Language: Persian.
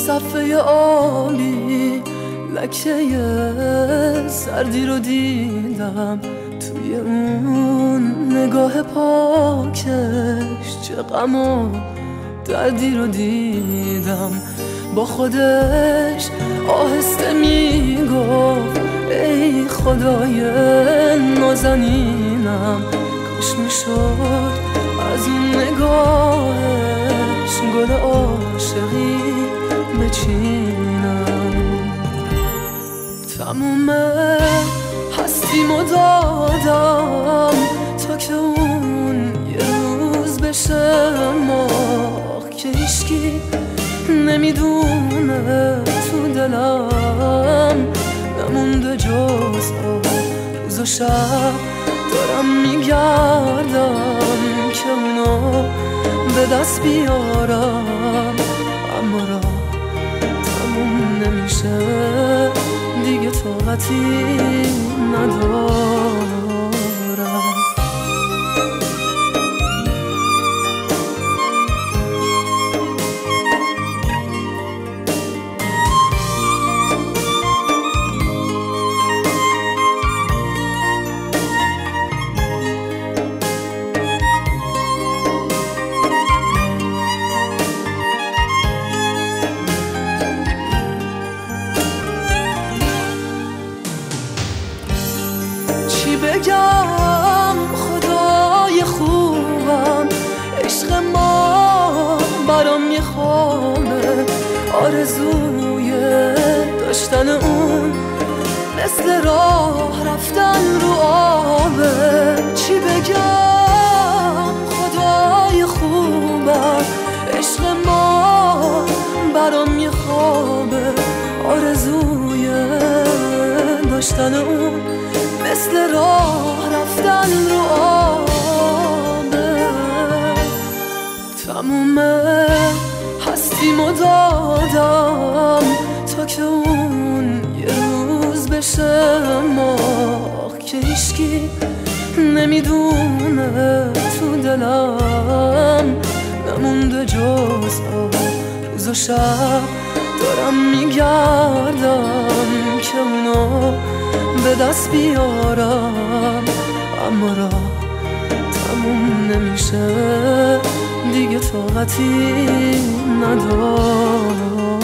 صفحه آبی لکه سردی رو دیدم توی اون نگاه پاکش، چه غم و دردی رو دیدم. با خودش آهسته میگفت ای خدای نازنینم، کاش میشد از اون نگاهش گل عاشقی بچینم. تموم هستیمو دادم تا که اون یه روز بشه ماه که هیچکی نمیدونه تو دلم نمونده جز روز و شب دارم میگردم که اونو به دست بیارم، اما راه تموم نمیشه دیگه، طاقتی ندارم. بگم خدای خوبم، عشق ما برام یه خوابه، آرزوی داشتن اون مثل راه رفتن رو آبه. چی بگم خدای خوبم، عشق ما برام یه خوابه، آرزوی داشتن اون مثل راه رفتن رو آبه. تموم هستیمو دادم تا که اون یه روز بشه ماه که هیچکی نمیدونه تو دلم نمونده جز روز و شب دارم میگردم که اونو به دست بیارم، اما راه تموم نمیشه دیگه، طاقتی ندارم.